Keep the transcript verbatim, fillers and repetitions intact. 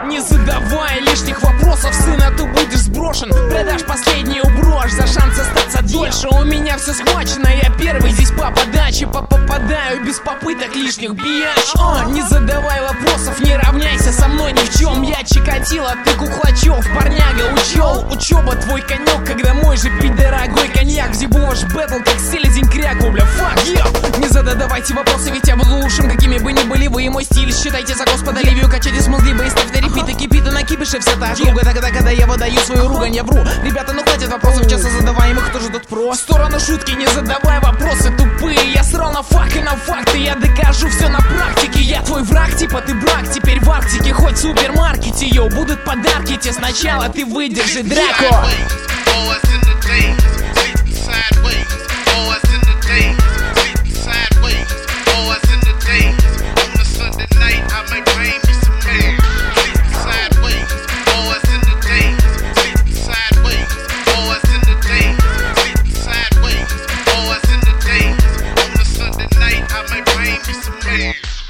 Не задавай лишних вопросов, сына, ты будешь сброшен. Продашь последнюю брошь за шанс остаться дольше. У меня все схвачено, я первый здесь по подаче. Попадаю без попыток лишних бияч. О, не задавай вопросов, не равняйся со мной ни в чем. Я Чикатило, ты Куклачев, парняга учел. Учеба твой конек, когда мой же пить дорогой коньяк. Взебу ваш бэтл, как селезень кряку, бля, фак, yeah. Не задавайте вопросы, ведь я буду лучшим, какими бы ни были вы и мой стиль. Считайте за Господа Ливию, качайте смазливо и ставь на репит. И кипит, и на кипише вся та же руга. Тогда, когда я выдаю свою ругань, я вру. Ребята, ну хватит вопросов, часто задаваемых, кто же тут про. В сторону шутки, не задавай вопросы тупые. Я срал на факт и на факты, я докажу все на практике. Я твой враг, типа ты брак, теперь в Арктике. Хоть в супермаркете, йоу, будут подарки тебе. Сначала ты выдержи драку. I might bring me some man.